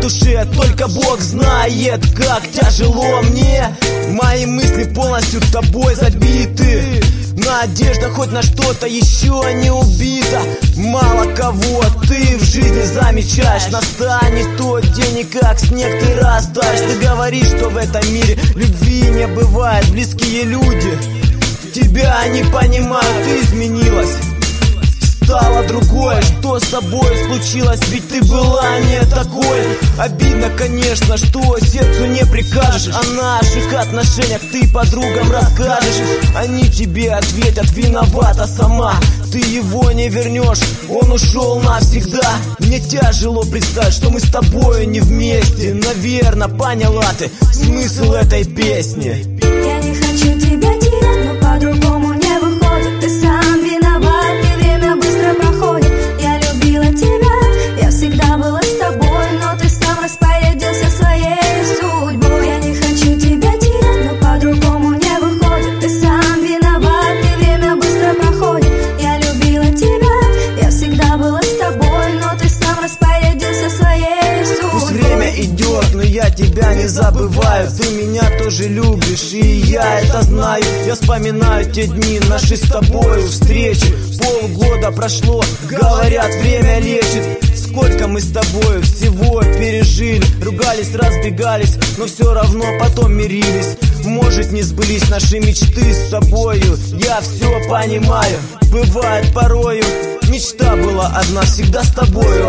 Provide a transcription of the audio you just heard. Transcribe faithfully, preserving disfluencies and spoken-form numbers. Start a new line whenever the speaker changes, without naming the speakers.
душе, только Бог знает, как тяжело мне. Мои мысли полностью тобой забиты. Надежда хоть на что-то еще не убита. Мало кого ты в жизни замечаешь. Настанет тот день, и как снег ты растаешь. Ты говоришь, что в этом мире любви не бывает. Близкие люди тебя не понимают. Ты изменилась, стала другой. Что с тобой случилось? Ведь ты была не такой. Обидно, конечно, что сердцу не прикажешь. О наших отношениях ты подругам расскажешь. Они тебе ответят: виновата сама. Ты его не вернешь, он ушел навсегда. Мне тяжело представить, что мы с тобой не вместе. Наверно, поняла ты смысл этой песни.
Я не хочу тебя терять, но по-другому не выходит. Ты сам виноват, и время быстро проходит. Я любила тебя, я всегда была с тобой, но ты сам распорядился своей судьбой. Я не хочу тебя терять, но по-другому не выходит. Ты сам виноват, и время быстро проходит. Я любила тебя, я всегда была с тобой, но ты сам распорядился своей судьбой.
Пусть время идет, но я тебя не забываю. Ты меня тоже любишь, и я это знаю. Я вспоминаю те дни, наши с тобой встречи. Полгода прошло, говорят, время лечит. Сколько мы с тобой всего пережили. Ругались, разбегались, но все равно потом мирились. Может, не сбылись наши мечты с тобою. Я все понимаю, бывает порою. Мечта была одна, всегда с тобою.